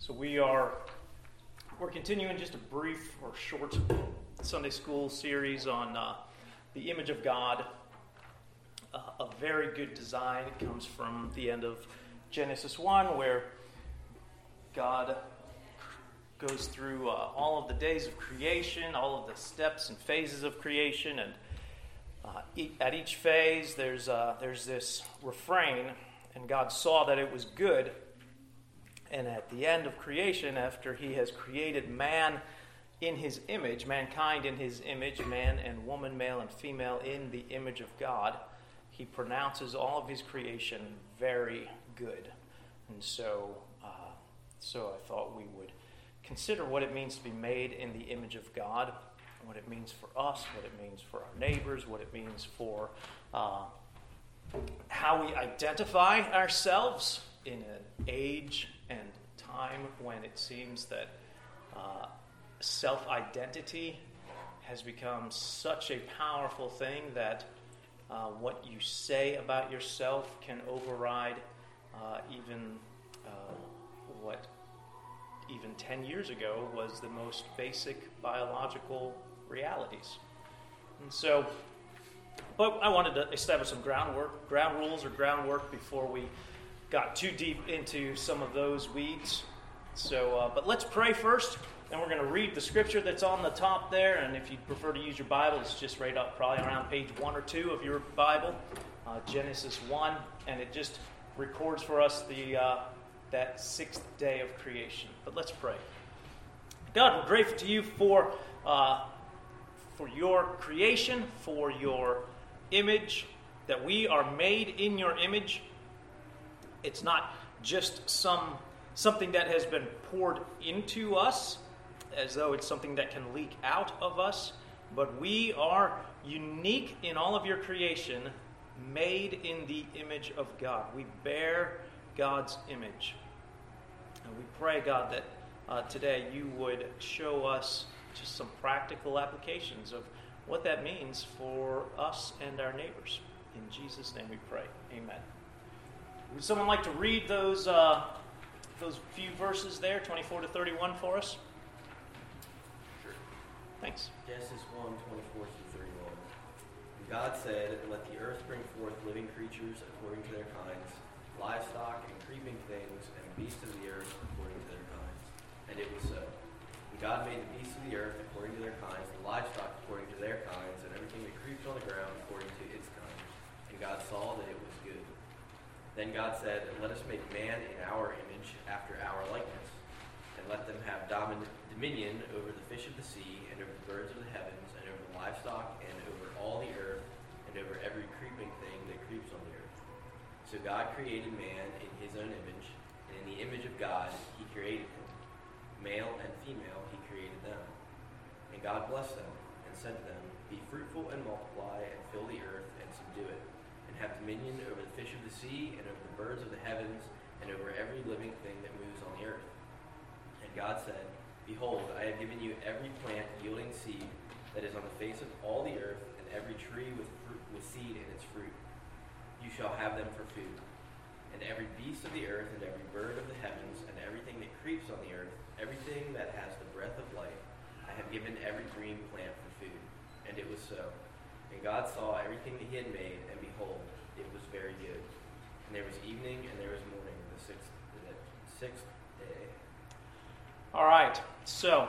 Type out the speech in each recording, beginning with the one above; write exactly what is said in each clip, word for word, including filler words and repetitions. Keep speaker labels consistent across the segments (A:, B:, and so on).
A: So we are we're continuing just a brief or short Sunday school series on uh, the image of God. Uh, a very good design. It comes from the end of Genesis one, where God goes through uh, all of the days of creation, all of the steps and phases of creation, and uh, e- at each phase there's uh, there's this refrain, and God saw that it was good. And at the end of creation, after he has created man in his image, mankind in his image, man and woman, male and female in the image of God, he pronounces all of his creation very good. And so, uh, so I thought we would consider what it means to be made in the image of God, what it means for us, what it means for our neighbors, what it means for uh, how we identify ourselves in an age and time when it seems that uh, self-identity has become such a powerful thing that uh, what you say about yourself can override uh, even uh, what even ten years ago was the most basic biological realities. And so, but I wanted to establish some groundwork, ground rules or groundwork before we got too deep into some of those weeds. So, uh, but let's pray first, and we're going to read the scripture that's on the top there. And if you prefer to use your Bible, it's just right up, probably around page one or two of your Bible, uh, Genesis one, and it just records for us the uh, that sixth day of creation. But let's pray. God, we're grateful to you for uh, for your creation, for your image, that we are made in your image. It's not just some something that has been poured into us, as though it's something that can leak out of us, but we are unique in all of your creation, made in the image of God. We bear God's image. And we pray, God, that uh, today you would show us just some practical applications of what that means for us and our neighbors. In Jesus' name we pray. Amen. Would someone like to read those uh, those few verses there, twenty-four to thirty-one, for us?
B: Sure.
A: Thanks.
B: Genesis one, twenty-four through thirty-one. And God said, "Let the earth bring forth living creatures according to their kinds, livestock and creeping things, and beasts of the earth according to their kinds." And it was so. And God made the beasts of the earth according to their kinds, the livestock according to their kinds, and everything that creeps on the ground according to its kinds. And God saw that it was good. Then God said, "Let us make man in our image, after our likeness, and let them have domin- dominion over the fish of the sea, and over the birds of the heavens, and over the livestock, and over all the earth, and over every creeping thing that creeps on the earth." So God created man in his own image, and in the image of God he created him. Male and female he created them. And God blessed them, and said to them, "Be fruitful and multiply, and fill the earth, and subdue it, and have dominion over the fish of the sea, and over the birds of the heavens, and over every living thing that moves on the earth." And God said, "Behold, I have given you every plant yielding seed that is on the face of all the earth, and every tree with fruit, with seed in its fruit. You shall have them for food. And every beast of the earth, and every bird of the heavens, and everything that creeps on the earth, everything that has the breath of life, I have given every green plant for food." And it was so. And God saw everything that he had made, and behold, it was very good. And there was evening, and there was morning, the sixth, the sixth day.
A: All right, so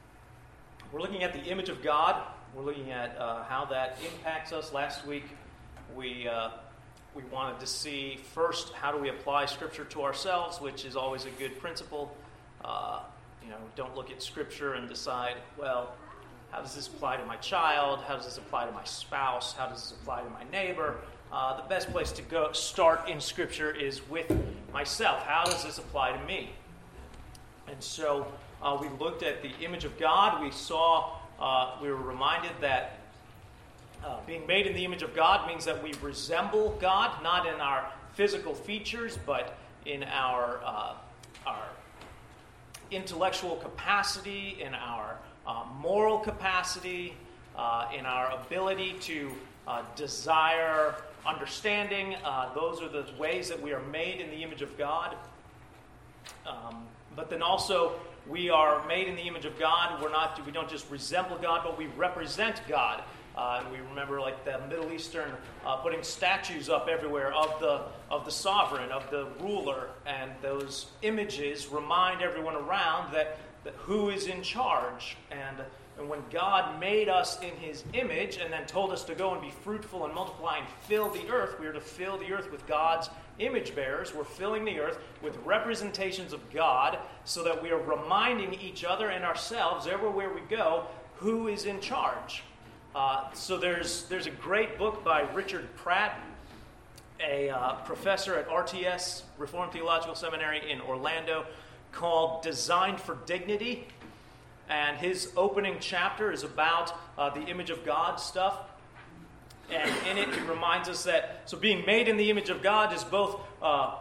A: we're looking at the image of God. We're looking at uh, how that impacts us. Last week, we uh, we wanted to see first, how do we apply Scripture to ourselves, which is always a good principle. Uh, you know, don't look at Scripture and decide, well, how does this apply to my child? How does this apply to my spouse? How does this apply to my neighbor? Uh, the best place to go start in Scripture is with myself. How does this apply to me? And so uh, we looked at the image of God. We saw, uh, we were reminded that uh, being made in the image of God means that we resemble God, not in our physical features, but in our uh, our intellectual capacity, in our uh, moral capacity, uh, in our ability to uh, desire understanding. Uh, those are the ways that we are made in the image of God. Um, But then also, we are made in the image of God. We're not, we don't just resemble God, but we represent God. Uh, and we remember, like the Middle Eastern, uh, putting statues up everywhere of the of the sovereign, of the ruler, and those images remind everyone around that, that who is in charge. And and when God made us in His image, and then told us to go and be fruitful and multiply and fill the earth, we are to fill the earth with God's image bearers. We're filling the earth with representations of God, so that we are reminding each other and ourselves everywhere we go who is in charge. Uh, so there's there's a great book by Richard Pratt, a uh, professor at R T S, Reformed Theological Seminary in Orlando, called Designed for Dignity. And his opening chapter is about uh, the image of God stuff. And in it, he reminds us that, so being made in the image of God is both uh,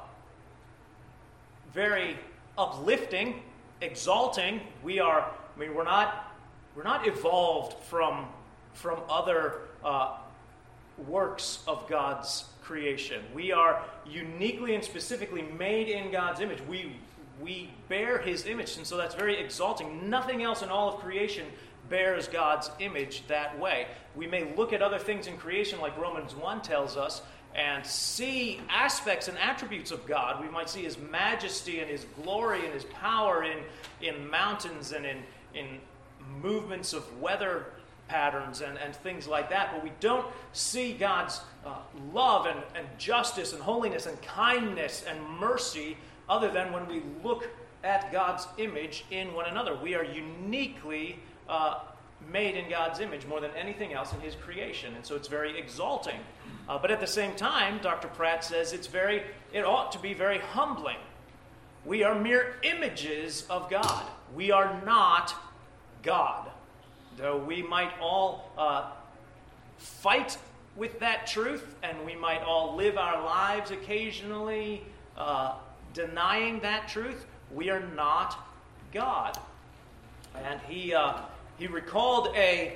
A: very uplifting, exalting. We are, I mean, we're not, we're not evolved from from other uh, works of God's creation. We are uniquely and specifically made in God's image. We we bear His image, and so that's very exalting. Nothing else in all of creation bears God's image that way. We may look at other things in creation, like Romans one tells us, and see aspects and attributes of God. We might see His majesty and His glory and His power in, in mountains and in, in movements of weather patterns and, and things like that, but we don't see God's uh, love and, and justice and holiness and kindness and mercy other than when we look at God's image in one another. We are uniquely uh, made in God's image more than anything else in His creation, and so it's very exalting. Uh, but at the same time, Doctor Pratt says it's very, it ought to be very humbling. We are mere images of God. We are not God. Though we might all uh, fight with that truth, and we might all live our lives occasionally uh, denying that truth, we are not God. And he uh, he recalled a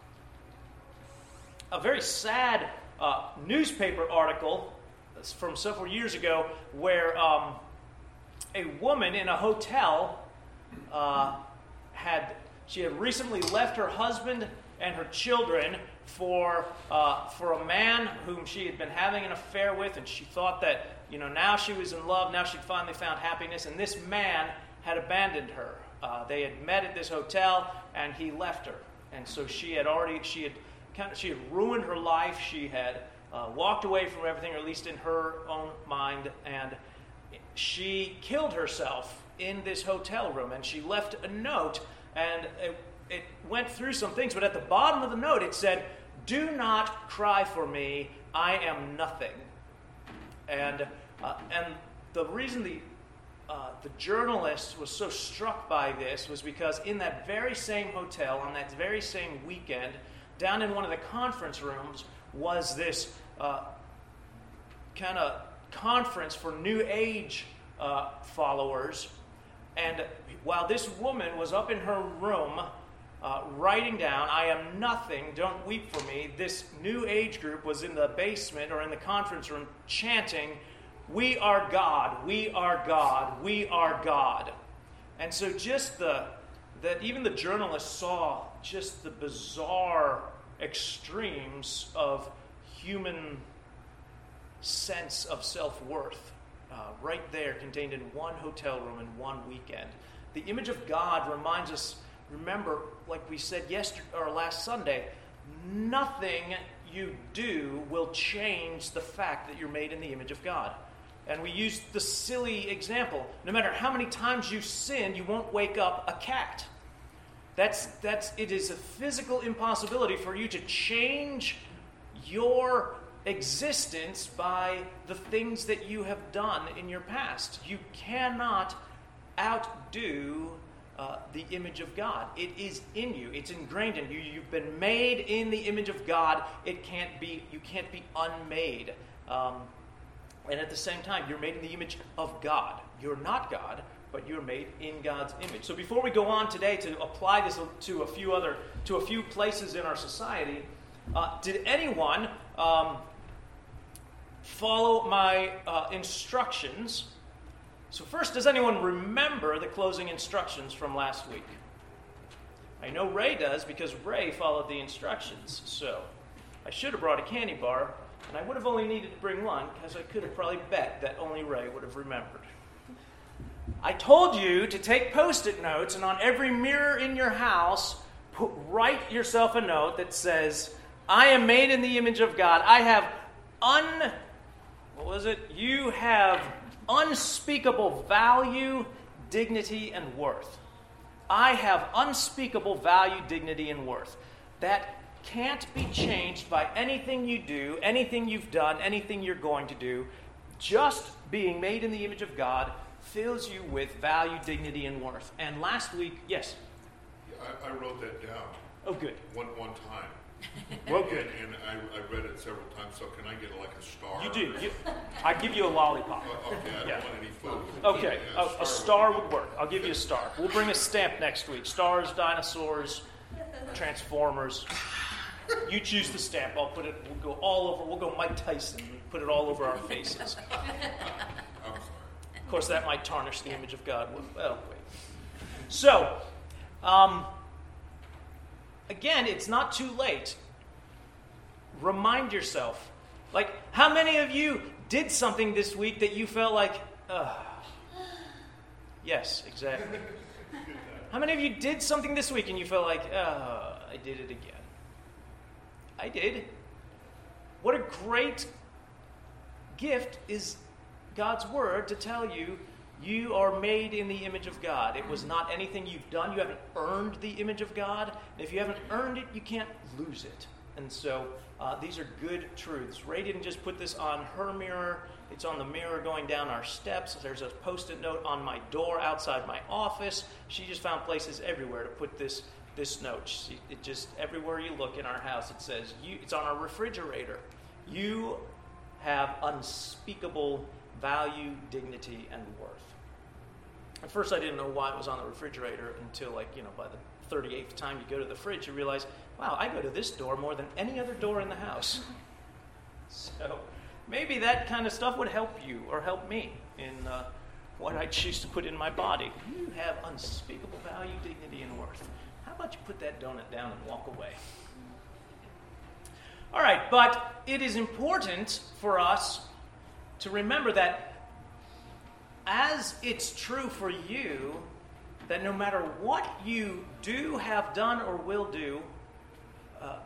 A: a very sad uh, newspaper article from several years ago where um, a woman in a hotel uh, had. She had recently left her husband and her children for uh, for a man whom she had been having an affair with, and she thought that, you know, now she was in love, now she'd finally found happiness, and this man had abandoned her. Uh, they had met at this hotel, and he left her, and so she had already she had kind of she had ruined her life. She had uh, walked away from everything, or at least in her own mind, and she killed herself in this hotel room, and she left a note. And it, it went through some things, but at the bottom of the note it said, "Do not cry for me, I am nothing." And uh, and the reason the uh, the journalist was so struck by this was because in that very same hotel, on that very same weekend, down in one of the conference rooms was this uh, kind of conference for New Age uh, followers. And while this woman was up in her room uh, writing down, "I am nothing, don't weep for me," this New Age group was in the basement or in the conference room chanting, "We are God, we are God, we are God." And so just the, that even the journalist saw just the bizarre extremes of human sense of self-worth. Uh, right there, contained in one hotel room in one weekend. The image of God reminds us, remember, like we said yesterday or last Sunday, nothing you do will change the fact that you're made in the image of God. And we used the silly example. No matter how many times you sin, you won't wake up a cat. That's that's it is a physical impossibility for you to change your existence by the things that you have done in your past. You cannot outdo uh, the image of God. It is in you. It's ingrained in you. You've been made in the image of God. It can't be. You can't be unmade. Um, and at the same time, you're made in the image of God. You're not God, but you're made in God's image. So before we go on today to apply this to a few other to a few places in our society, uh, did anyone Um, follow my uh, instructions So first, does anyone remember the closing instructions from last week? I know Ray does because Ray followed the instructions. So I should have brought a candy bar, and I would have only needed to bring one because I could have probably bet that only Ray would have remembered. I told you to take Post-it notes, and on every mirror in your house, put, write yourself a note that says, I am made in the image of God. I have un... What was it? You have unspeakable value, dignity, and worth. I have unspeakable value, dignity, and worth. That can't be changed by anything you do, anything you've done, anything you're going to do. Just being made in the image of God fills you with value, dignity, and worth. And last week, yes?
C: I, I wrote that down.
A: Oh, good.
C: One one time.
A: Well, good.
C: And, and I, I read it several times, so can I get like a star?
A: You do. You, I give you a lollipop.
C: Uh, okay, I don't
A: Yeah.
C: want any food.
A: Okay,
C: Yeah,
A: a, a star would work. I'll give you a star. We'll bring a stamp next week. Stars, dinosaurs, Transformers. You choose the stamp. I'll put it, we'll go all over, we'll go Mike Tyson. Put it all over our faces.
C: I'm sorry.
A: Of course, that might tarnish the image of God. Well, wait. So, um, again, it's not too late. Remind yourself. Like, how many of you did something this week that you felt like, ugh. Yes, exactly. How many of you did something this week and you felt like, uh, I did it again? I did. What a great gift is God's word to tell you you are made in the image of God. It was not anything you've done. You haven't earned the image of God. And if you haven't earned it, you can't lose it. And so uh, these are good truths. Ray didn't just put this on her mirror. It's on the mirror going down our steps. There's a Post-it note on my door outside my office. She just found places everywhere to put this this note. She, it just, everywhere you look in our house, it says, you, it's on our refrigerator. You have unspeakable value, dignity, and worth. At first, I didn't know why it was on the refrigerator until, like, you know, by the thirty-eighth time you go to the fridge, you realize, wow, I go to this door more than any other door in the house. So maybe that kind of stuff would help you or help me in uh, what I choose to put in my body. You have unspeakable value, dignity, and worth. How about you put that donut down and walk away? All right, but it is important for us to remember that as it's true for you, that no matter what you do, have done, or will do, uh,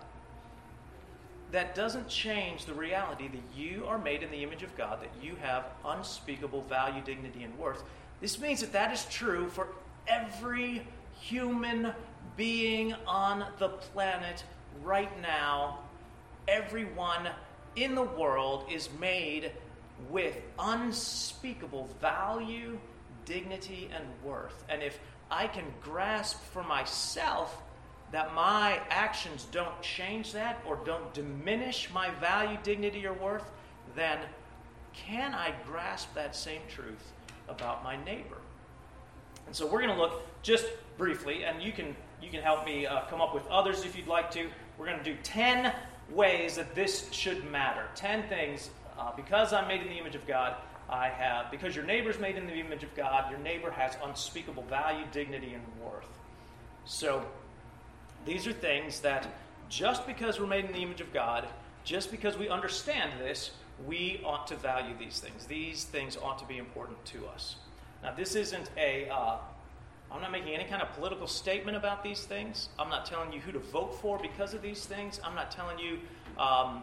A: that doesn't change the reality that you are made in the image of God, that you have unspeakable value, dignity, and worth. This means that that is true for every human being on the planet right now. Everyone in the world is made with unspeakable value, dignity, and worth. And if I can grasp for myself that my actions don't change that or don't diminish my value, dignity, or worth, then can I grasp that same truth about my neighbor? And so we're going to look just briefly, and you can you can help me uh, come up with others if you'd like to. We're going to do ten ways that this should matter. ten things. Uh, because I'm made in the image of God, I have, because your neighbor's made in the image of God, your neighbor has unspeakable value, dignity, and worth. So these are things that just because we're made in the image of God, just because we understand this, we ought to value these things. These things ought to be important to us. Now, this isn't a, uh, I'm not making any kind of political statement about these things. I'm not telling you who to vote for because of these things. I'm not telling you um,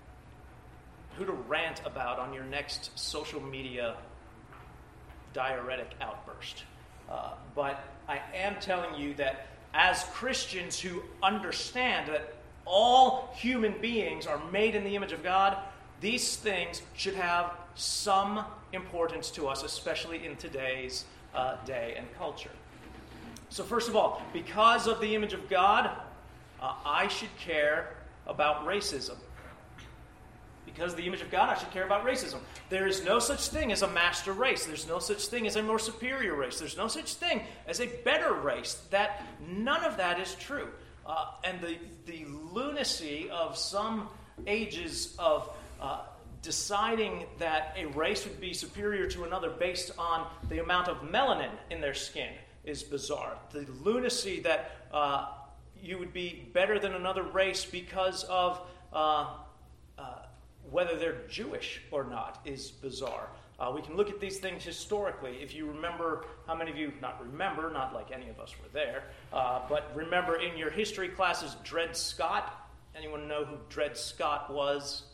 A: who to rant about on your next social media diuretic outburst. Uh, but I am telling you that as Christians who understand that all human beings are made in the image of God, these things should have some importance to us, especially in today's uh, day and culture. So first of all, because of the image of God, uh, I should care about racism. Because of the image of God, I should care about racism. There is no such thing as a master race. There's no such thing as a more superior race. There's no such thing as a better race. That none of that is true. Uh, and the, the lunacy of some ages of uh, deciding that a race would be superior to another based on the amount of melanin in their skin is bizarre. The lunacy that uh, you would be better than another race because of uh, uh, whether they're Jewish or not is bizarre. Uh, we can look at these things historically. If you remember, how many of you, not remember, not like any of us were there, uh, but remember in your history classes Dred Scott? Anyone know who Dred Scott was?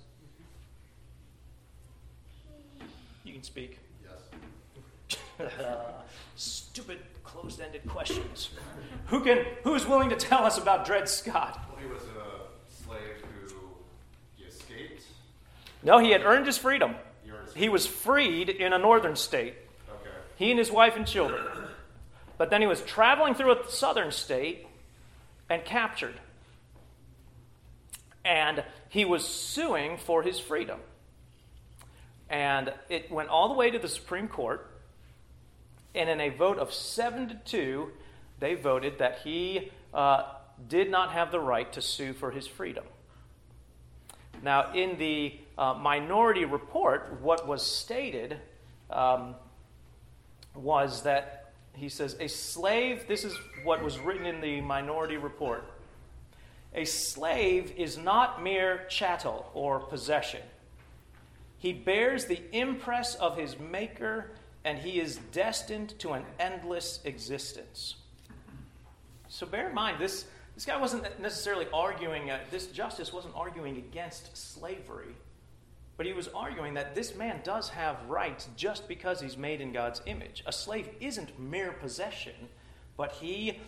A: You can speak.
B: Yes.
A: uh, stupid closed-ended questions. Who can? Who is willing to tell us about Dred Scott?
D: Well, he was a slave who he escaped.
A: No, he had earned his freedom.
D: He, earned his
A: he was freed in a northern state.
D: Okay.
A: He and his wife and children. But then he was traveling through a southern state and captured. And he was suing for his freedom. And it went all the way to the Supreme Court. And in a vote of seven to two, they voted that he uh, did not have the right to sue for his freedom. Now, in the uh, minority report, what was stated um, was that, he says, a slave, this is what was written in the minority report, a slave is not mere chattel or possession. He bears the impress of his maker, and he is destined to an endless existence. So bear in mind, this, this guy wasn't necessarily arguing, uh, this justice wasn't arguing against slavery, but he was arguing that this man does have rights just because he's made in God's image. A slave isn't mere possession, but he,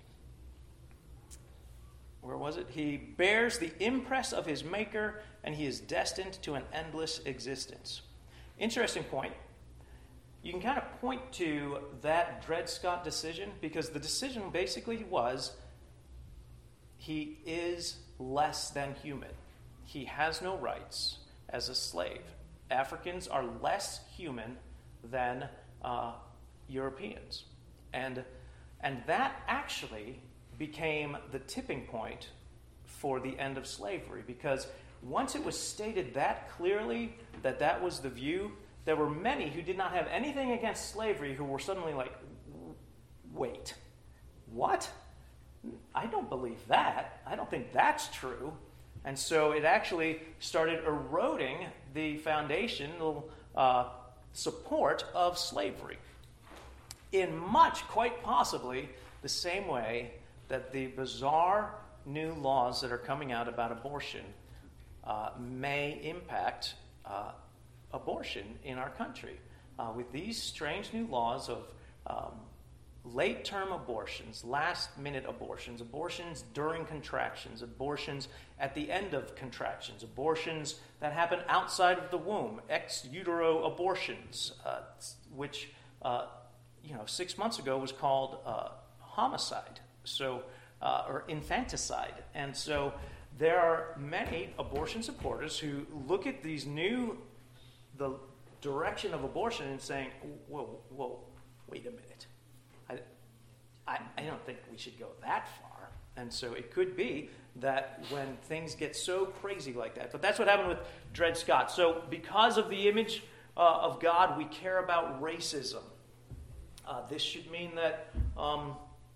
A: where was it? He bears the impress of his maker, and he is destined to an endless existence. Interesting point. You can kind of point to that Dred Scott decision because the decision basically was he is less than human. He has no rights as a slave. Africans are less human than uh, Europeans. And, and that actually became the tipping point for the end of slavery because once it was stated that clearly that that was the view, there were many who did not have anything against slavery who were suddenly like, wait, what? I don't believe that. I don't think that's true. And so it actually started eroding the foundational uh, support of slavery in much, quite possibly, the same way that the bizarre new laws that are coming out about abortion uh, may impact uh, abortion in our country. Uh, with these strange new laws of um, late-term abortions, last-minute abortions, abortions during contractions, abortions at the end of contractions, abortions that happen outside of the womb, ex utero abortions, uh, which uh, you know six months ago was called uh, homicide, so uh, or infanticide, and so there are many abortion supporters who look at these new the direction of abortion and saying, whoa, whoa, wait a minute. I, I, I don't think we should go that far. And so it could be that when things get so crazy like that. But that's what happened with Dred Scott. So because of the image uh, of God, we care about racism. Uh, this should mean that, um,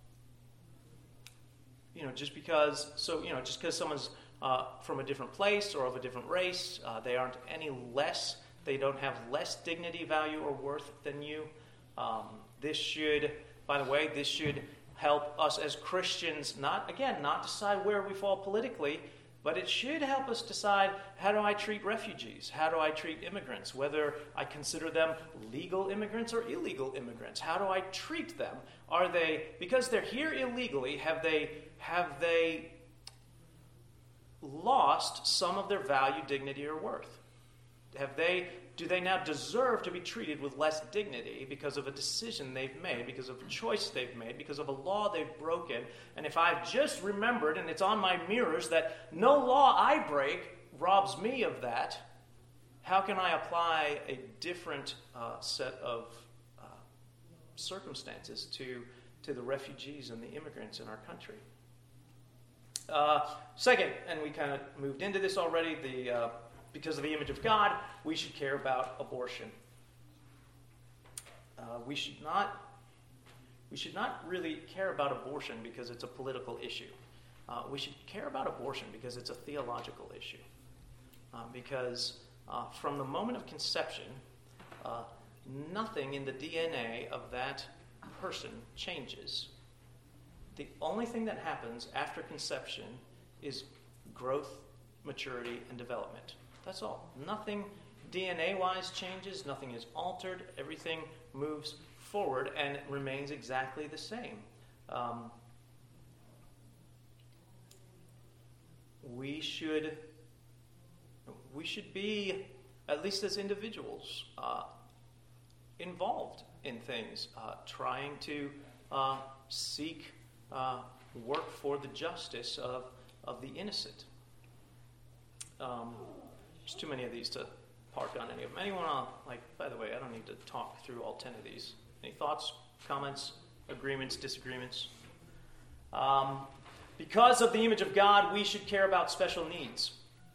A: you know, just because, so, you know, just because someone's uh, from a different place or of a different race, uh, they aren't any less They don't have less dignity, value, or worth than you. Um, this should, by the way, this should help us as Christians, not, again, not decide where we fall politically, but it should help us decide, how do I treat refugees? How do I treat immigrants? Whether I consider them legal immigrants or illegal immigrants. How do I treat them? Are they, because they're here illegally, have they, have they lost some of their value, dignity, or worth? Have they, do they now deserve to be treated with less dignity because of a decision they've made, because of a choice they've made, because of a law they've broken? And if I've just remembered, and it's on my mirrors, that no law I break robs me of that, how can I apply a different uh, set of uh, circumstances to, to the refugees and the immigrants in our country? Uh, second, and we kind of moved into this already, the uh, because of the image of God, we should care about abortion. Uh, we should not we should not really care about abortion because it's a political issue. Uh, we should care about abortion because it's a theological issue. Uh, because uh, from the moment of conception, uh, nothing in the D N A of that person changes. The only thing that happens after conception is growth, maturity, and development. That's all. Nothing D N A-wise changes. Nothing is altered. Everything moves forward and remains exactly the same. Um, we should we should be, at least as individuals, uh, involved in things, uh, trying to uh, seek uh, work for the justice of, of the innocent. Um, there's too many of these to park on any of them. Anyone, uh, like, by the way, I don't need to talk through all ten of these. Any thoughts, comments, agreements, disagreements? Um, because of the image of God, we should care about special needs.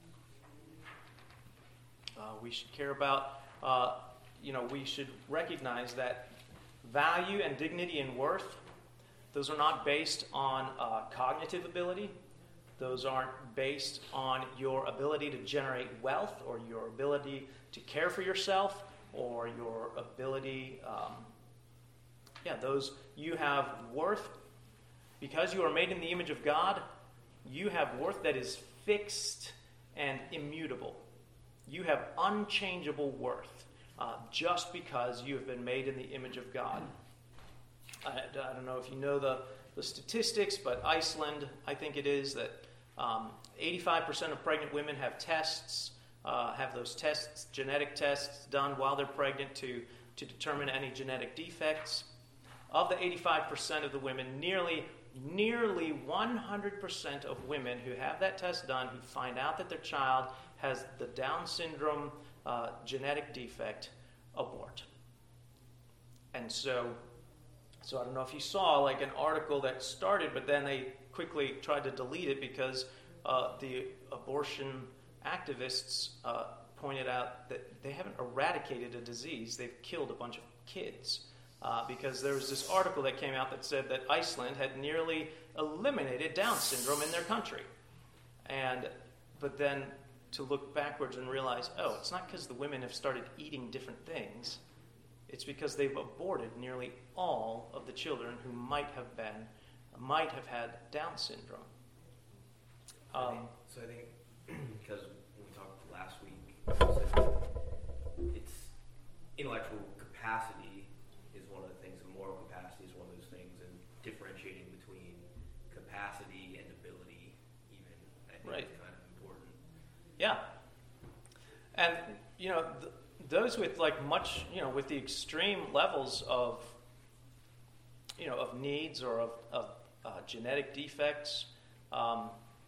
A: Uh, we should care about, uh, you know, we should recognize that value and dignity and worth, those are not based on uh, cognitive ability. Those aren't based on your ability to generate wealth or your ability to care for yourself or your ability, um, yeah, those, you have worth. Because you are made in the image of God, you have worth that is fixed and immutable. You have unchangeable worth uh, just because you have been made in the image of God. I, I don't know if you know the, the statistics, but Iceland, I think it is, that um, eighty-five percent of pregnant women have tests, uh, have those tests, genetic tests done while they're pregnant to, to determine any genetic defects. Of the eighty-five percent of the women, nearly Nearly one hundred percent of women who have that test done, who find out that their child has the Down syndrome uh, genetic defect, abort. And so, so I don't know if you saw like an article that started, but then they quickly tried to delete it because uh, the abortion activists uh, pointed out that they haven't eradicated a disease; they've killed a bunch of kids. Uh, because there was this article that came out that said that Iceland had nearly eliminated Down syndrome in their country. And, but then to look backwards and realize, oh, it's not because the women have started eating different things. It's because they've aborted nearly all of the children who might have been, might have had Down syndrome. Um,
B: I think, so I think, because we talked last week, so it's intellectual capacity is one of the things, and moral capacity is one of those things, and differentiating between capacity and ability, even, I think
A: right.
B: is kind of important.
A: Yeah. And, you know, th- those with like much, you know, with the extreme levels of, you know, of needs or of, of uh, genetic defects, um,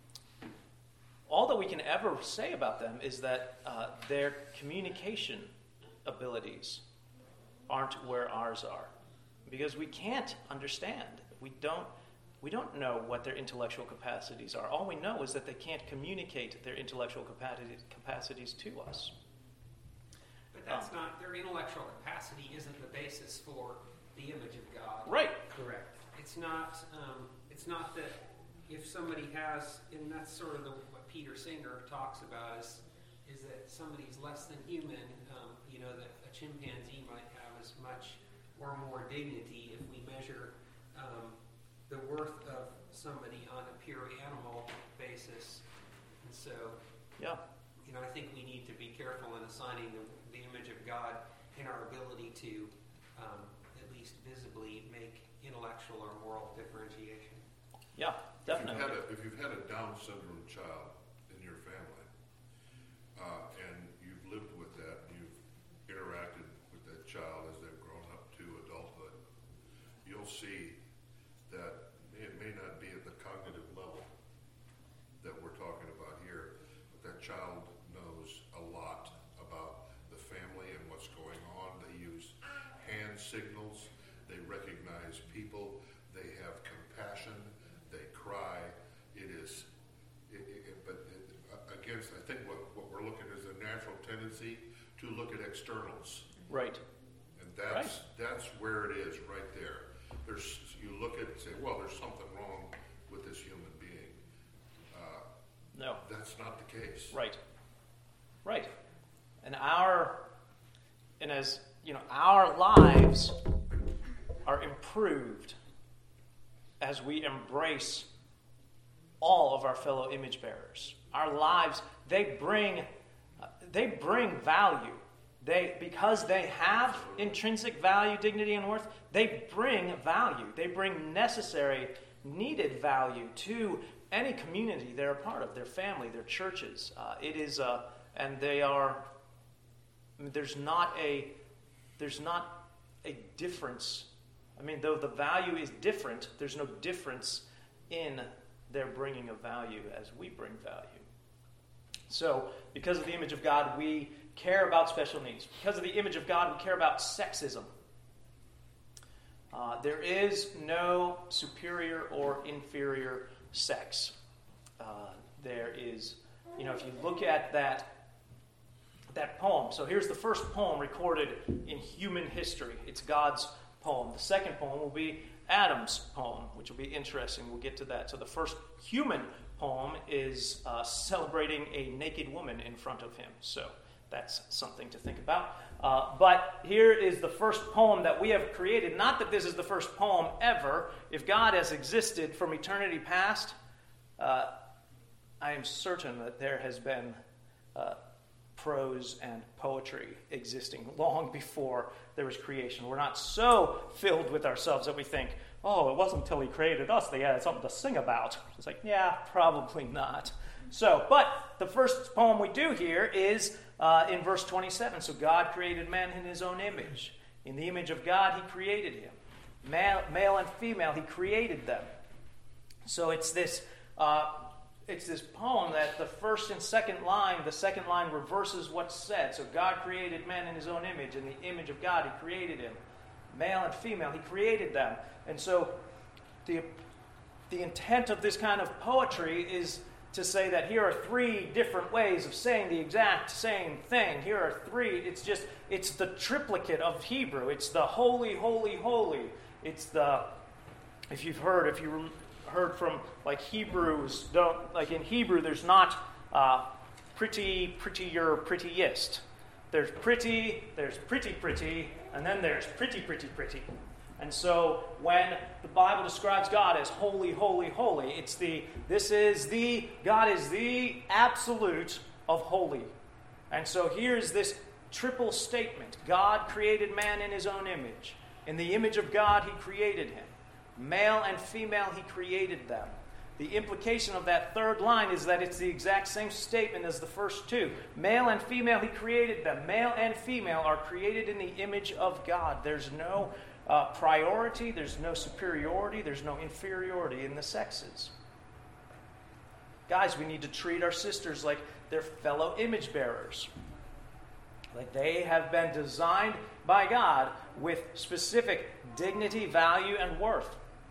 A: all that we can ever say about them is that uh, their communication abilities aren't where ours are, because we can't understand. We don't. We don't know what their intellectual capacities are. All we know is that they can't communicate their intellectual capacities capacities to us.
E: But that's
A: um,
E: not their intellectual capacity. Isn't the basis for the image of God?
A: Right.
B: Correct.
E: It's not. Um, it's not that if somebody has, and that's sort of the, what Peter Singer talks about is, is that somebody's less than human. Um, you know, that a chimpanzee might have as much or more dignity if we measure um, the worth of somebody on a pure animal basis. And so,
A: Yeah.
E: you know, I think we need to be careful in assigning the, the image of God in our ability to um, at least visibly make intellectual or moral differentiation.
A: Yeah. Definitely.
C: If you've had a, if you've had a Down syndrome child in your family, uh, and you've lived with that, and you've interacted with that child as they've grown up to adulthood, you'll see that it may not be at the cognitive level that we're talking about here, but that child knows a lot about the family and what's going on. They use hand signals. They recognize people. They have compassion. They cry. It is, it, it, but it, against, I think what, what we're looking at is a tendency to look at externals.
A: Right.
C: And that's
A: Right.
C: that's where it is, right there. There's you look at it and say, well, there's something wrong with this human being. Uh,
A: No.
C: that's not the case.
A: Right. Right. And our, and as, you know, our lives are improved as we embrace all of our fellow image bearers. Our lives, they bring, uh, they bring value. They, because they have intrinsic value, dignity, and worth, they bring value. They bring necessary, needed value to any community they're a part of, their family, their churches. Uh, it is, uh, and they are. I mean, there's not a, there's not a difference. I mean, though the value is different, there's no difference in their bringing of value as we bring value. So, because of the image of God, we care about special needs. Because of the image of God, we care about sexism. Uh, there is no superior or inferior sex. Uh, there is, you know, if you look at that, that poem. So here's the first poem recorded in human history. It's God's poem. The second poem will be Adam's poem, which will be interesting. We'll get to that. So the first human poem is uh, celebrating a naked woman in front of him. So that's something to think about. Uh, but here is the first poem that we have created. Not that this is the first poem ever. If God has existed from eternity past, uh, I am certain that there has been uh, prose and poetry existing long before there was creation. We're not so filled with ourselves that we think, oh, it wasn't until he created us they had something to sing about. It's like, yeah, probably not. So, but the first poem we do here is uh, in verse twenty-seven. So God created man in his own image. In the image of God, he created him. Male, male and female, he created them. So it's this... Uh, It's this poem that the first and second line, the second line reverses what's said. So God created man in his own image. In the image of God, he created him. Male and female, he created them. And so the, the intent of this kind of poetry is to say that here are three different ways of saying the exact same thing. Here are three. It's just, it's the triplicate of Hebrew. It's the holy, holy, holy. It's the, if you've heard, if you heard from like Hebrews, don't like in Hebrew there's not uh, pretty, prettier, prettiest. There's pretty, there's pretty, pretty, and then there's pretty, pretty, pretty. And so when the Bible describes God as holy, holy, holy, it's the, this is the, God is the absolute of holy. And so here's this triple statement. God created man in his own image. In the image of God, he created him. Male and female, he created them. The implication of that third line is that it's the exact same statement as the first two. Male and female, he created them. Male and female are created in the image of God. There's no uh, priority, there's no superiority, there's no inferiority in the sexes. Guys, we need to treat our sisters like they're fellow image bearers. Like they have been designed by God with specific dignity, value, and worth.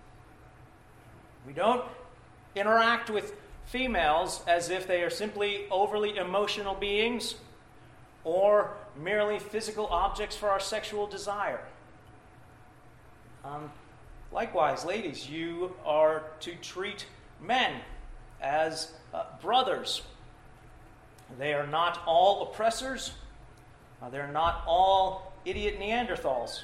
A: We don't interact with females as if they are simply overly emotional beings or merely physical objects for our sexual desire. Um, likewise, ladies, you are to treat men as uh, brothers. They are not all oppressors. Uh, they're not all idiot Neanderthals.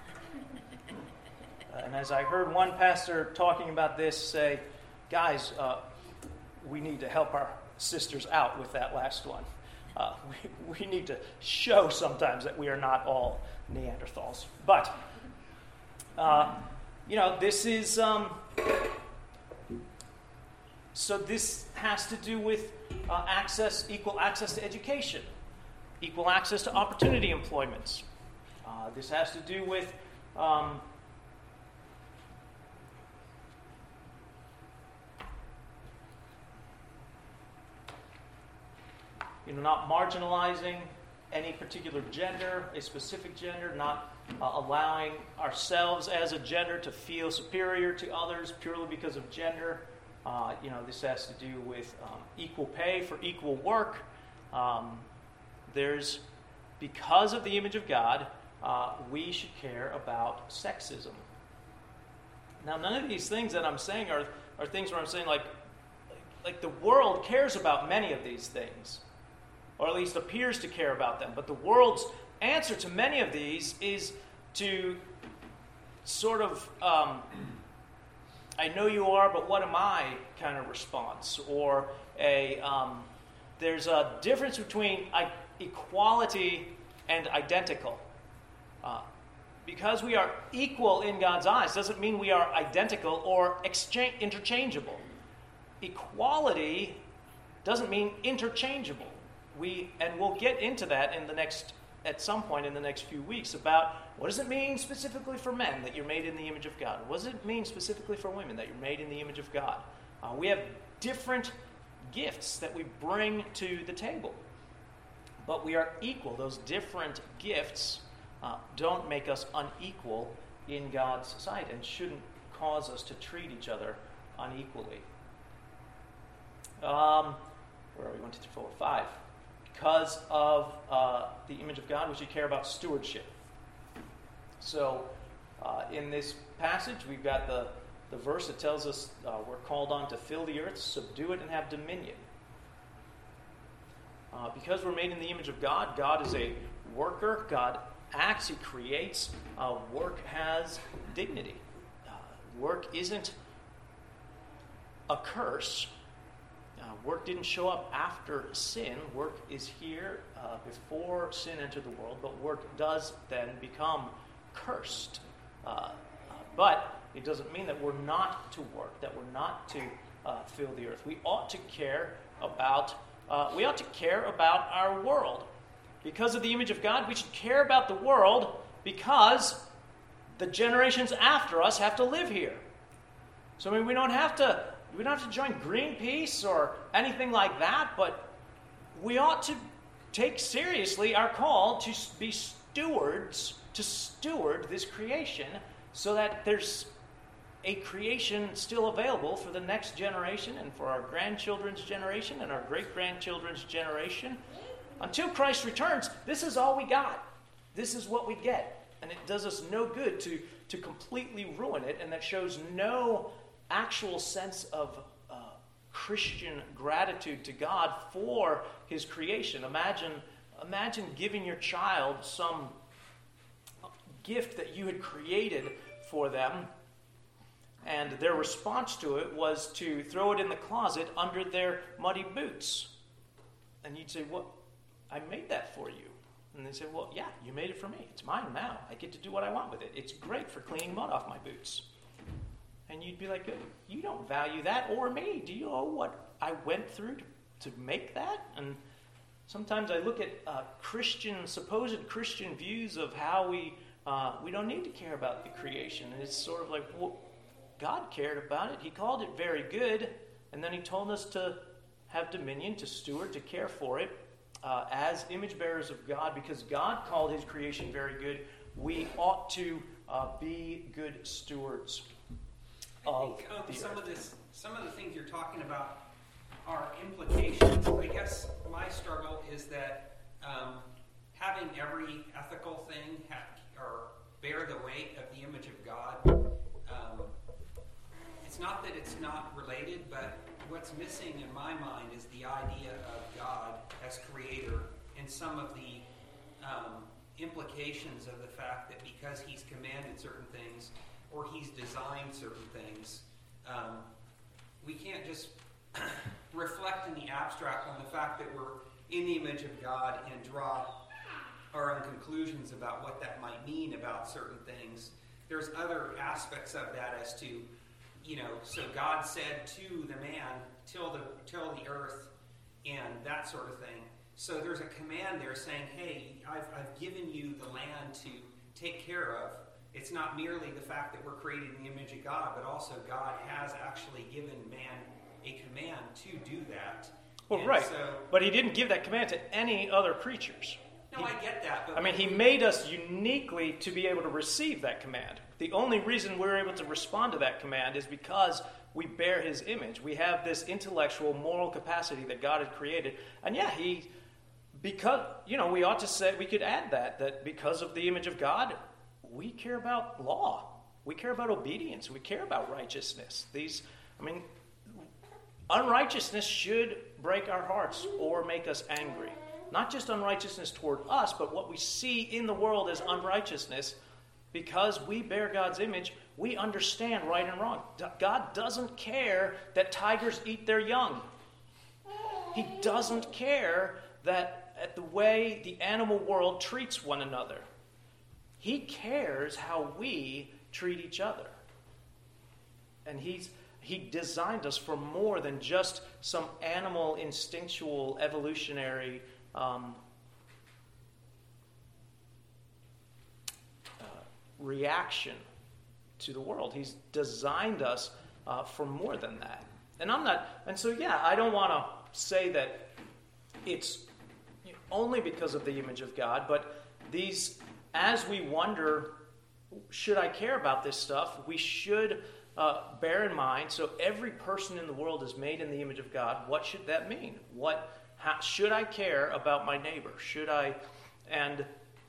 A: And as I heard one pastor talking about this say, guys, uh, we need to help our sisters out with that last one. Uh, we, we need to show sometimes that we are not all Neanderthals. But, uh, you know, this is, um, so this has to do with uh, access, equal access to education, equal access to opportunity employments. Uh, this has to do with um, you know, not marginalizing any particular gender, a specific gender, not uh, allowing ourselves as a gender to feel superior to others purely because of gender. Uh, you know, this has to do with um, equal pay for equal work. Um, there's, because of the image of God, uh, we should care about sexism. Now, none of these things that I'm saying are, are things where I'm saying, like, like the world cares about many of these things, or at least appears to care about them. But the world's answer to many of these is to sort of, um, I know you are, but what am I kind of response. Or a, um, there's a difference between I, equality and identical. Uh, because we are equal in God's eyes doesn't mean we are identical or exchange, interchangeable. Equality doesn't mean interchangeable. We and we'll get into that in the next at some point in the next few weeks about what does it mean specifically for men that you're made in the image of God? What does it mean specifically for women that you're made in the image of God? Uh, we have different gifts that we bring to the table, but we are equal. Those different gifts uh, don't make us unequal in God's sight and shouldn't cause us to treat each other unequally. Um, where are we? One, two, three, four, five. Because of uh, the image of God, we should care about stewardship. So, uh, in this passage, we've got the, the verse that tells us uh, we're called on to fill the earth, subdue it, and have dominion. Uh, because we're made in the image of God, God is a worker. God acts, He creates. Uh, work has dignity. Uh, work isn't a curse. Uh, work didn't show up after sin. Work is here uh, before sin entered the world, but work does then become cursed. Uh, uh, but it doesn't mean that we're not to work, that we're not to uh, fill the earth. We ought to care about uh, we ought to care about our world. Because of the image of God, we should care about the world because the generations after us have to live here. So I mean, we don't have to we don't have to join Greenpeace or anything like that, but we ought to take seriously our call to be stewards, to steward this creation so that there's a creation still available for the next generation and for our grandchildren's generation and our great-grandchildren's generation. Until Christ returns, this is all we got. This is what we get. And it does us no good to, to completely ruin it, and that shows no actual sense of uh, Christian gratitude to God for His creation. Imagine, imagine giving your child some gift that you had created for them, and their response to it was to throw it in the closet under their muddy boots. And you'd say, "What? I made that for you." And they say, "Well, yeah, you made it for me. It's mine now. I get to do what I want with it. It's great for cleaning mud off my boots." And you'd be like, "You don't value that or me. Do you know what I went through to, to make that?" And sometimes I look at uh, Christian, supposed Christian views of how we uh, we don't need to care about the creation. And it's sort of like, well, God cared about it. He called it very good. And then He told us to have dominion, to steward, to care for it uh, as image bearers of God. Because God called His creation very good, we ought to uh, be good stewards.
E: I think um, some earth. of this, some of the things you're talking about are implications. I guess my struggle is that um, having every ethical thing ha- or bear the weight of the image of God. Um, it's not that it's not related, but what's missing in my mind is the idea of God as creator and some of the um, implications of the fact that because He's commanded certain things or He's designed certain things, um, we can't just reflect in the abstract on the fact that we're in the image of God and draw our own conclusions about what that might mean about certain things. There's other aspects of that as to, you know, so God said to the man, till the till the earth, and that sort of thing. So there's a command there saying, hey, I've, I've given you the land to take care of. It's not merely the fact that we're created in the image of God, but also God has actually given man a command to do that.
A: Well,
E: and
A: right.
E: So,
A: but He didn't give that command to any other creatures.
E: No,
A: he,
E: I get that. But
A: I mean, He made us uniquely to be able to receive that command. The only reason we're able to respond to that command is because we bear His image. We have this intellectual, moral capacity that God had created. And yeah, He, because, you know, we ought to say, we could add that, that because of the image of God, we care about law. We care about obedience. We care about righteousness. These, I mean, unrighteousness should break our hearts or make us angry. Not just unrighteousness toward us, but what we see in the world as unrighteousness. Because we bear God's image, we understand right and wrong. God doesn't care that tigers eat their young. He doesn't care that at the way the animal world treats one another. He cares how we treat each other. And he's he designed us for more than just some animal, instinctual, evolutionary um, uh, reaction to the world. He's designed us uh, for more than that. And I'm not, and so yeah, I don't want to say that it's only because of the image of God, but these, as we wonder, should I care about this stuff, we should uh, bear in mind, so every person in the world is made in the image of God. What should that mean? What how, should I care about my neighbor? Should I, and,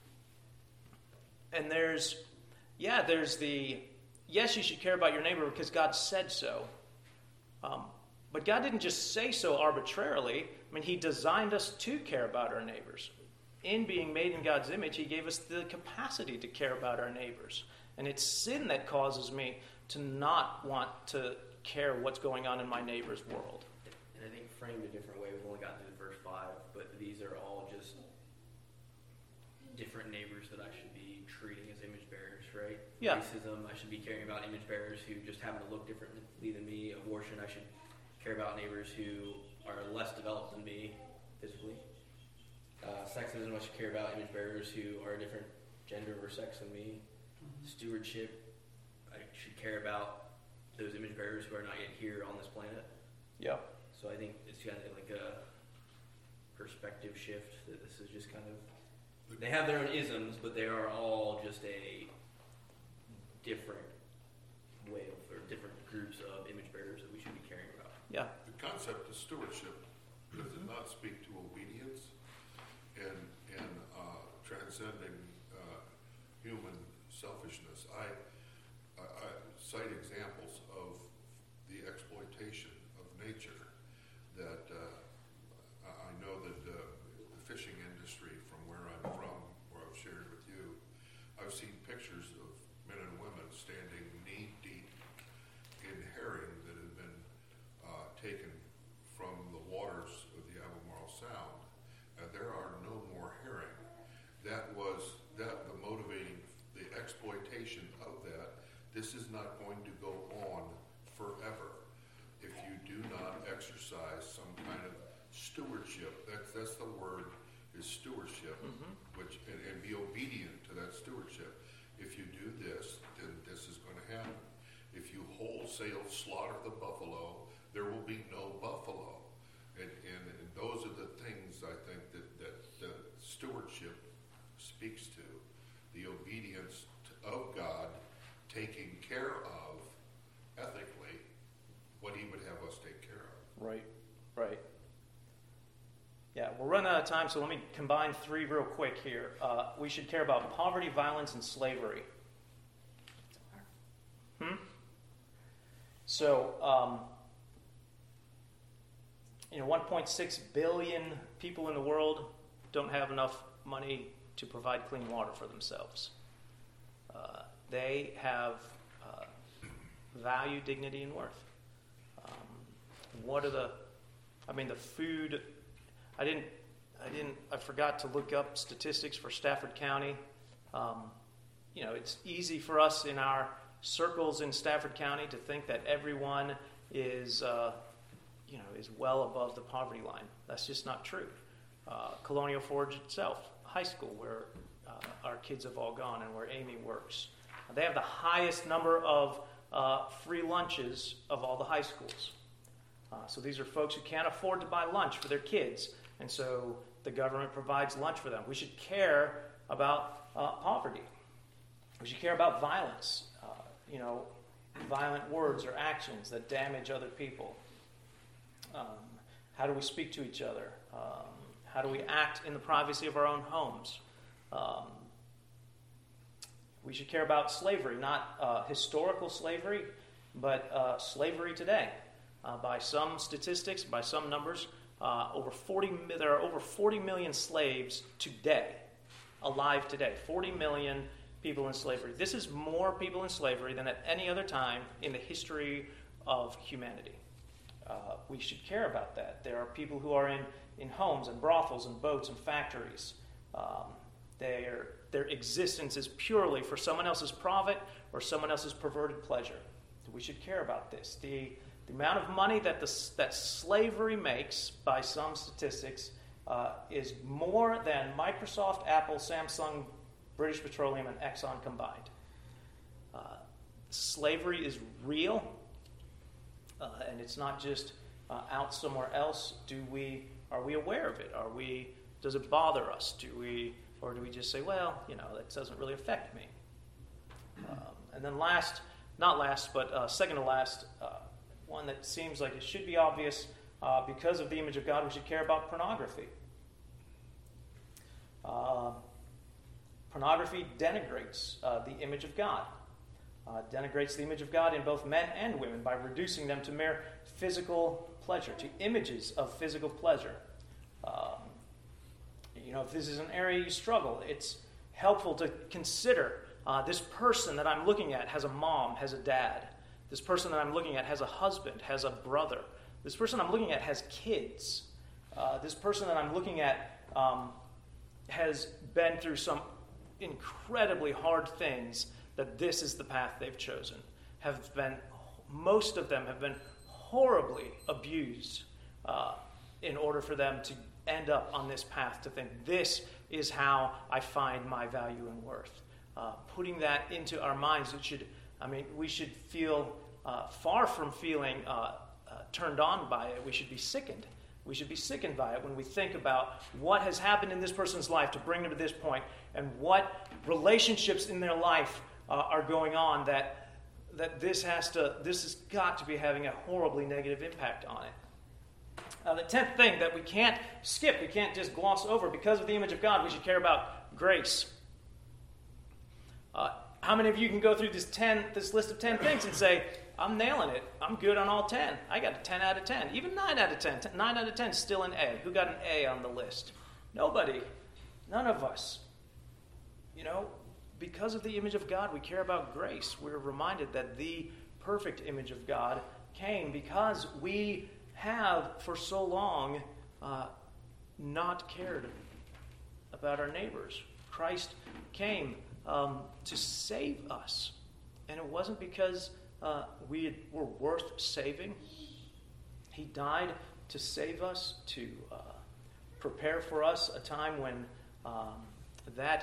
A: and there's, yeah, there's the, yes, you should care about your neighbor because God said so. Um, but God didn't just say so arbitrarily. I mean, he designed us to care about our neighbors. In being made in God's image, he gave us the capacity to care about our neighbors. And it's sin that causes me to not want to care what's going on in my neighbor's world.
B: And I think framed a different way, we've only gotten to the first five, but these are all just different neighbors that I should be treating as image bearers, right?
A: Yeah.
B: Racism, I should be caring about image bearers who just happen to look differently than me. Abortion, I should care about neighbors who are less developed than me physically. Uh, sexism, I should care about image bearers who are a different gender or sex than me. Mm-hmm. Stewardship, I should care about those image bearers who are not yet here on this planet.
A: Yeah.
B: So I think it's kind of like a perspective shift, that this is just kind of, they have their own isms, but they are all just a different way of, or different groups of image bearers that we should be caring about.
A: Yeah.
C: The concept of stewardship, does it not speak to obedience and and uh, transcending uh, human selfishness? I, I, I cite examples of the exploitation of nature that uh, I know that uh, the fishing industry, from where I'm from, where I've shared with you, I've seen pictures of men and women standing knee deep in herring that have been uh, taken from the waters of the Albemarle Sound, and there are no more herring. That was that the motivating, the exploitation of that. This is not going to go on forever if you do not exercise some kind of stewardship. That's that's the word, is stewardship, mm-hmm. which and, and be obedient to that stewardship. If you do this, then this is going to happen. If you wholesale slaughter the buffalo, there will be no buffalo. And, and, and those are the things I think that, that, that stewardship speaks to. The obedience to, of God, taking care of, ethically, what he would have us take care of.
A: Right, right. Yeah, we're running out of time, so let me combine three real quick here. Uh, we should care about poverty, violence, and slavery. Hmm? So, um, you know, one point six billion people in the world don't have enough money to provide clean water for themselves. Uh, they have uh, value, dignity, and worth. Um, what are the, I mean, the food, I didn't, I didn't, I forgot to look up statistics for Stafford County. Um, you know, it's easy for us in our circles in Stafford County to think that everyone is, uh, you know, is well above the poverty line. That's just not true. Uh, Colonial Forge itself, high school, where uh, our kids have all gone and where Amy works, they have the highest number of uh, free lunches of all the high schools. Uh, so these are folks who can't afford to buy lunch for their kids, and so the government provides lunch for them. We should care about uh, poverty. We should care about violence, uh, you know, violent words or actions that damage other people. Um, how do we speak to each other? Um, How do we act in the privacy of our own homes? Um, we should care about slavery, not uh, historical slavery, but uh, slavery today. Uh, by some statistics, by some numbers, uh, over forty there are over forty million slaves today, alive today. forty million people in slavery. This is more people in slavery than at any other time in the history of humanity. Uh, we should care about that. There are people who are in, in homes and brothels and boats and factories. Um, their, their existence is purely for someone else's profit or someone else's perverted pleasure. We should care about this. The, the amount of money that, the, that slavery makes, by some statistics, uh, is more than Microsoft, Apple, Samsung, British Petroleum, and Exxon combined. Uh, slavery is real. Uh, and it's not just uh, out somewhere else. Do we? Are we aware of it? Are we? Does it bother us? Do we? Or do we just say, well, you know, that doesn't really affect me? Um, and then last, not last, but uh, second to last, uh, one that seems like it should be obvious uh, because of the image of God, we should care about pornography. Uh, pornography denigrates uh, the image of God. Uh, denigrates the image of God in both men and women by reducing them to mere physical pleasure, to images of physical pleasure. Um, you know, if this is an area you struggle, it's helpful to consider uh, this person that I'm looking at has a mom, has a dad. This person that I'm looking at has a husband, has a brother. This person I'm looking at has kids. Uh, this person that I'm looking at um, has been through some incredibly hard things, that this is the path they've chosen. Have been, most of them have been horribly abused uh, in order for them to end up on this path to think, this is how I find my value and worth. Uh, putting that into our minds, it should, I mean, we should feel uh, far from feeling uh, uh, turned on by it. We should be sickened. We should be sickened by it when we think about what has happened in this person's life to bring them to this point, and what relationships in their life Uh, are going on that that this has to this has got to be having a horribly negative impact on it. Uh, the tenth thing that we can't skip, we can't just gloss over, because of the image of God, we should care about grace. Uh, how many of you can go through this ten this list of ten things and say, I'm nailing it, I'm good on all ten, I got a ten out of ten, even nine out of ten, nine out of ten still an A. Who got an A on the list? Nobody. None of us. You know, because of the image of God, we care about grace. We're reminded that the perfect image of God came because we have, for so long, uh, not cared about our neighbors. Christ came um, to save us. And it wasn't because uh, we were worth saving. He died to save us, to uh, prepare for us a time when um, that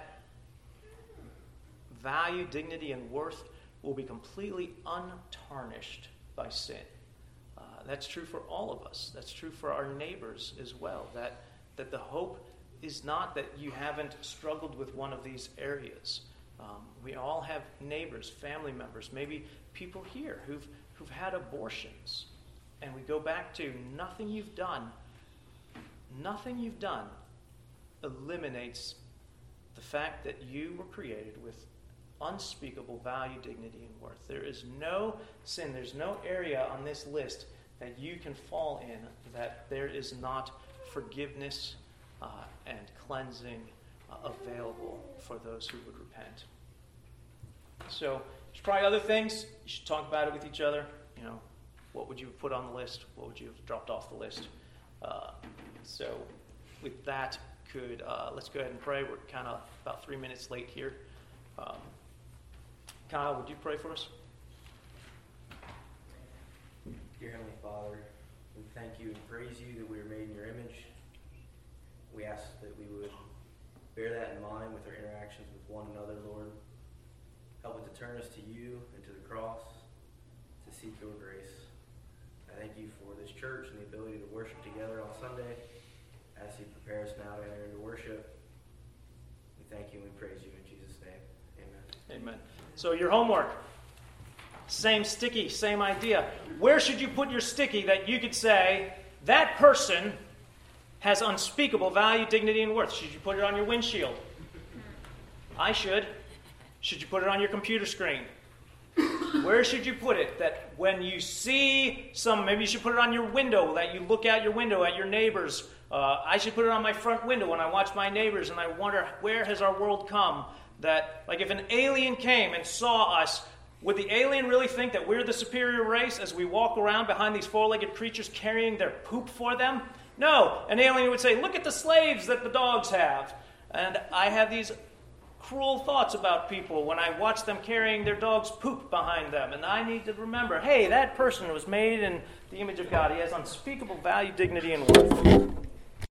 A: value, dignity, and worth will be completely untarnished by sin. Uh, that's true for all of us. That's true for our neighbors as well. That that the hope is not that you haven't struggled with one of these areas. Um, we all have neighbors, family members, maybe people here who've who've had abortions, and we go back to nothing you've done. Nothing you've done eliminates the fact that you were created with unspeakable value, dignity, and worth. There is no sin, there's no area on this list that you can fall in that there is not forgiveness uh, and cleansing uh, available for those who would repent. So there's probably other things. You should talk about it with each other. You know, what would you have put on the list? What would you have dropped off the list? Uh, so with that, could uh, let's go ahead and pray. We're kind of about three minutes late here. Um, Kyle, would you pray for us?
B: Dear Heavenly Father, we thank you and praise you that we are made in your image. We ask that we would bear that in mind with our interactions with one another, Lord. Help it to turn us to you and to the cross, to seek your grace. I thank you for this church and the ability to worship together on Sunday. As you prepare us now to enter into worship, we thank you and we praise you in Jesus' name. Amen.
A: Amen. So your homework, same sticky, same idea. Where should you put your sticky that you could say, that person has unspeakable value, dignity, and worth. Should you put it on your windshield? I should. Should you put it on your computer screen? Where should you put it? That when you see some, maybe you should put it on your window, that you look out your window at your neighbors. Uh, I should put it on my front window when I watch my neighbors and I wonder, where has our world come? That, like, if an alien came and saw us, would the alien really think that we're the superior race as we walk around behind these four-legged creatures carrying their poop for them? No. An alien would say, look at the slaves that the dogs have. And I have these cruel thoughts about people when I watch them carrying their dog's poop behind them. And I need to remember, hey, that person was made in the image of God. He has unspeakable value, dignity, and worth.